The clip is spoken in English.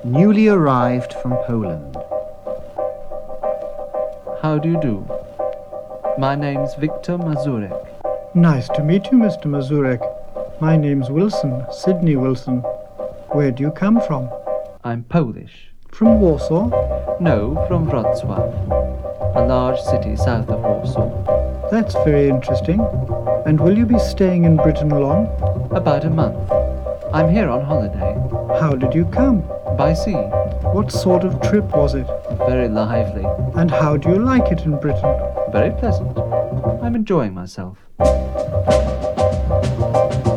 newly arrived from Poland. How do you do? My name's Victor Mazurek. Nice to meet you, Mr. Mazurek. My name's Wilson, Sidney Wilson. Where do you come from? I'm Polish. From Warsaw? No, from Wrocław, a large city south of Warsaw. That's very interesting. And will you be staying in Britain long? About a month. I'm here on holiday. How did you come? By sea. What sort of trip was it? Very lively. And how do you like it in Britain? Very pleasant. I'm enjoying myself.